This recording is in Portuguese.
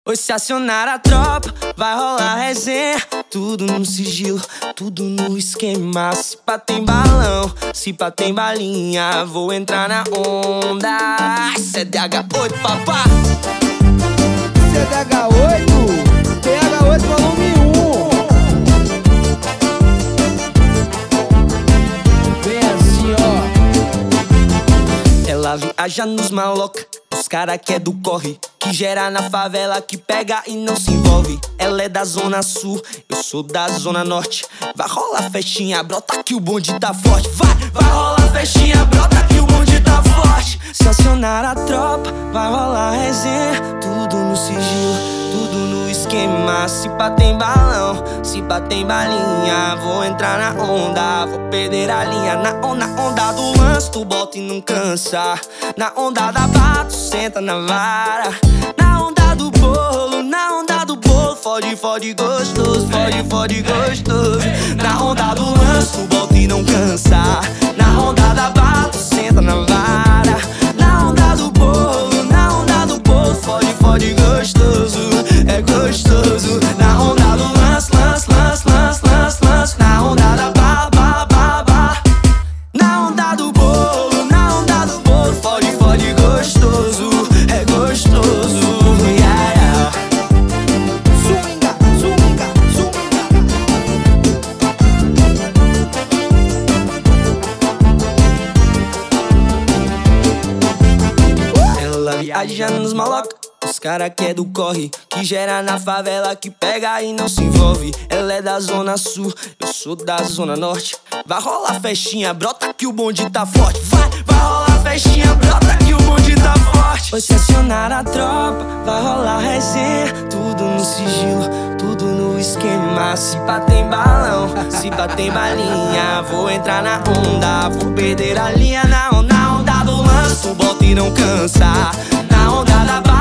Oi, se acionar a tropa, vai rolar resenha. Tudo no sigilo, tudo no esquema. Se pá tem balão, se pá tem balinha. Vou entrar na onda. CDH8, papá. CDH8, TH8 volume 1. Vem assim, ó. Ela viaja nos maloca, os cara que é do corre, que gera na favela, que pega e não se envolve. Ela é da zona sul, eu sou da zona norte. Vai rolar festinha, brota que o bonde tá forte. Vai rolar festinha, brota que o bonde tá forte. Se acionar a tropa, vai rolar resenha. Tudo no sigilo, tudo no esquema. Se pá tem balão, se pá tem balinha. Vou entrar na onda, vou perder a linha. Na onda do lance, tu bota e não cansa. Na onda da bato, senta na vara. Na onda do bolo, fode gostoso, fode gostoso. Na onda do lance, tu bota e não cansa. Na onda da bato, senta na vara. Na onda do bolo, fode gostoso, é gostoso. Na onda do lance. Na onda da ba. Na onda do bolo, fode gostoso, é gostoso. Yeah. Swinga. Ela viaja nos maloca, os cara que é do corre, que gera na favela, que pega e não se envolve. Ela é da zona sul, eu sou da zona norte. Vai rolar festinha, brota que o bonde tá forte. Vai rolar festinha, brota que o bonde tá forte. Foi se acionar a tropa, vai rolar resenha. Tudo no sigilo, tudo no esquema. Se pá tem balão, se pá tem balinha. Vou entrar na onda, vou perder a linha. Na onda do lance, tu bota e não cansa. Na onda da